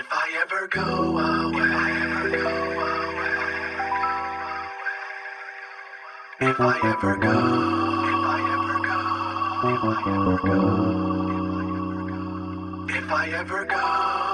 If I ever go away, if I ever go, if I ever go.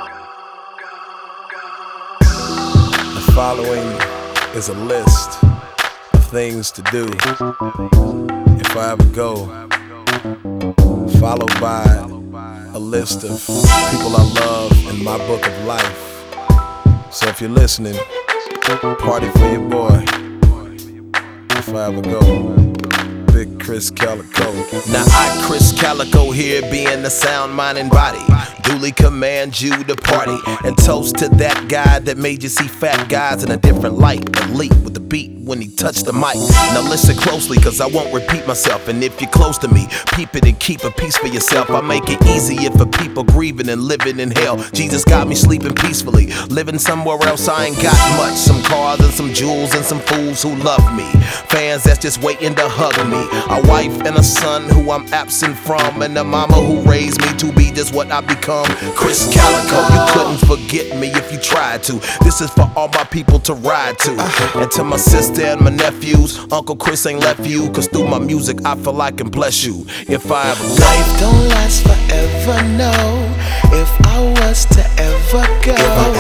The following is a list of things to do if I ever go, followed by a list of people I love in my book of life. So if you're listening, party for your boy if I ever go. Big Chris Calico. Now I, Chris Calico, here being the sound, mind, and body, duly command you to party and toast to that guy that made you see fat guys in a different light. Elite with the beat when he touched the mic. Now listen closely, cause I won't repeat myself. And if you're close to me, peep it and keep a peace for yourself. I make it easier for people grieving and living in hell. Jesus got me sleeping peacefully, living somewhere else I ain't got much. Some cars and some jewels and some fools who love me, fans that's just waiting to hug me, a wife and a son who I'm absent from, and a mama who raised me to be just what I become. Chris Calico, you couldn't forget me if you tried to. This is for all my people to ride to. And to my sister and my nephews, Uncle Chris ain't left you, cause through my music I feel I can bless you if I ever go. Life don't last forever, no. If I was to ever go,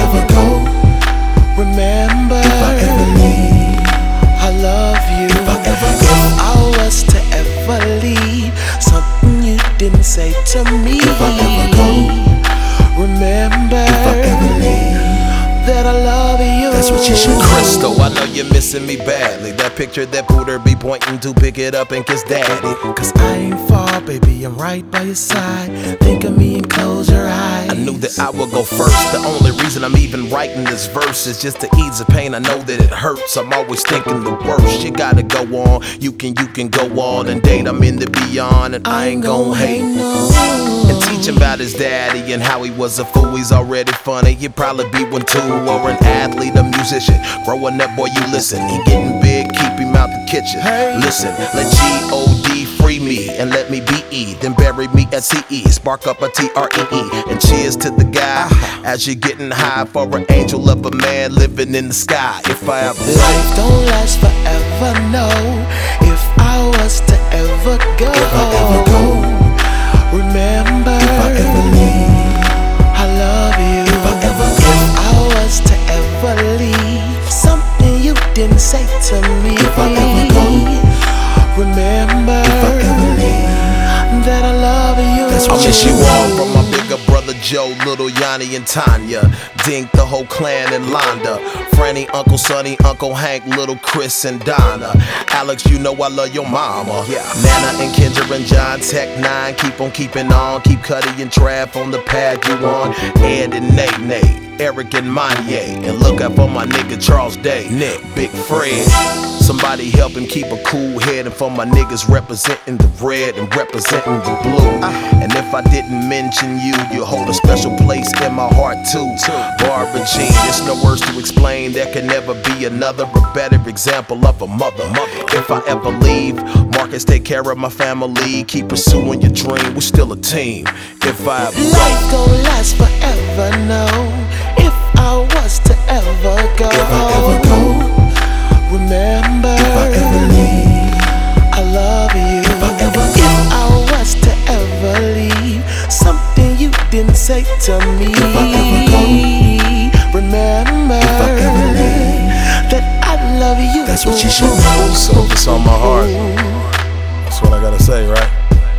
remember, if I ever leave, I love you. If I ever go, if I was to ever leave, something you didn't say to me. If I ever go, remember, if I ever leave, that I love you. That's what you should do. Crystal, I know you're missing me badly. That picture that Pooter be pointing to, pick it up and kiss daddy. Cause I ain't far, baby, I'm right by your side. Think of me and close your eyes. I knew that I would go first. The only reason I'm even writing this verse is just to ease the pain. I know that it hurts. I'm always thinking the worst. You gotta go on. You can go on and date. I'm in the beyond, and I ain't gon' hate. And teach him about his daddy and how he was a fool. He's already funny. He'd probably be one too, or an athlete, a musician. Growing up, boy, you listen. He getting big, keep him out the kitchen. Listen, let G.O.D. free me and let me be E. Then bury me at C.E. Spark up a T.R.E.E. And cheers to the guy as you're getting high for an angel of a man living in the sky. If I ever life don't last forever, no. If I was to ever go, remember, if I ever leave, I love you. If I ever go, if I was to ever leave, something you didn't say to me. If I ever go, remember, if I ever leave, that I love you. I miss you all from my bigger brother Joe, little Yanni and Tanya, Dink, the whole clan and Londa, Franny, Uncle Sonny, Uncle Hank, little Chris and Donna, Alex, you know I love your mama, Nana and Kendra and John, Tech 9, keep on keeping on, keep Cuddy and Trav on the path you on, Ed and Nate, Eric and Monye, and look out for my nigga Charles Day, Nick, Big Fred. Somebody help him keep a cool head, and for my niggas representing the red and representing the blue. And if I didn't mention you, you hold a special place in my heart too. Barbara Jean, there's no words to explain. There can never be another or better example of a mother. If I ever leave, Marcus, take care of my family. Keep pursuing your dream, we're still a team. If I ever life don't last forever, no. If I was to ever go, if I ever go, remember, if I ever leave, I love you. If I ever go, if I was to ever leave, something you didn't say to me. If I ever go, remember, if I ever leave, that I love you. That's what you should know. So if it's on my heart, that's what I gotta say, right?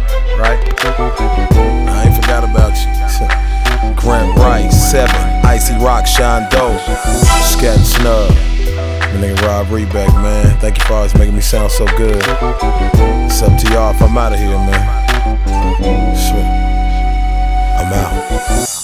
I ain't forgot about you. Grant Rice, 7, Icy Rock, Shine Dope, Scat and Snub. My nigga Rob Reback, man. Thank you for always making me sound so good. It's up to y'all if I'm out of here, man. Shit. I'm out.